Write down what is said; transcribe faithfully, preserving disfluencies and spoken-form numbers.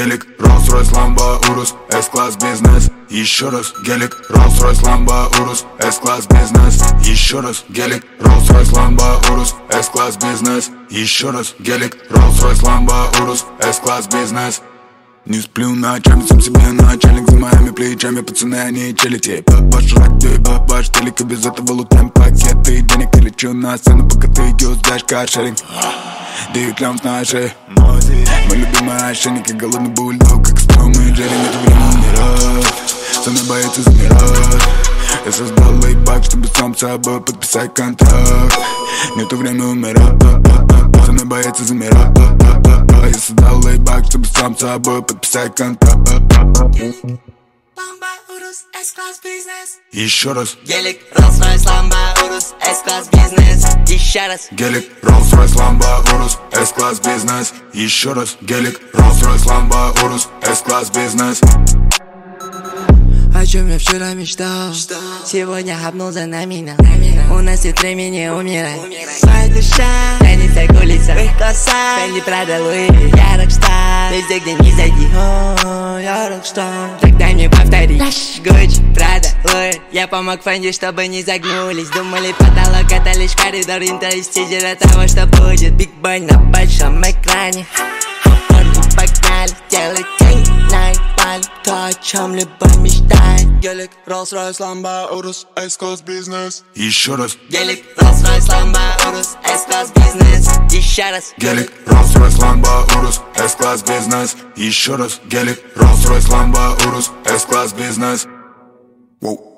гелик, Rolls-Royce, Lambo, Urus, S-класс бизнес. Еще раз, гелик, Rolls-Royce, Lambo, Urus, S-класс бизнес. Еще раз, гелик, Rolls-Royce, Lambo, Urus, S-класс бизнес. Еще раз, гелик, Rolls-Royce, Lambo, Urus, S-класс бизнес. Не сплю ночами, сам себе начальник за моими плечами. Пацаны, они челите, ваш радио и ваш телек. И без этого лутаем пакеты денег. Я лечу на сцену, пока ты юздаешь каршеринг. Даю клямс на шее. Мой любимый ошейник, голодный бульдог, как Том и Джерри. Нету времени умирать, со мной боится замирать. Я создал лейбак, чтобы сам с собой подписать контракт. Нету времени умирать, со мной боится замирать. Я создал лейбак, чтобы сам с собой подписать контракт. Lambo, Urus, S-класс бизнес. Еще раз, гелик, Rolls-Royce, Lambo, Urus, S-класс бизнес. Еще раз, гелик, Rolls-Royce, Lambo, Urus, S-класс бизнес. Еще раз, гелик, Rolls-Royce, Lambo, Urus, S-класс бизнес. О чем я вчера мечтал, сегодня хапнул за нами. У нас нет времени умирать. Моя душа тянется к улицам, их коса Фенди, Прада, Луи. Я рокстар, везде где ни зайди. О, я рокстар. Так дай мне повторить. Гуччи, Прада, Луи. Я помог Фенди, чтобы не загнулись. Думали, потолок это лишь коридор. Интерстизера того, что будет. Биг Бой на большом экране. Погнали, делай день, найт, паль. То, о чем любой мечтает. Гелик, Rolls-Royce, Lambo, Urus, S-класс бизнес. Еще раз, гелик, Rolls-Royce, Lambo, Urus, S-класс бизнес. Еще раз, гелик, Rolls-Royce, Lambo, Urus, S-класс бизнес. Еще раз, гелик, Rolls-Royce, Lambo, Urus, S-класс бизнес. Воу.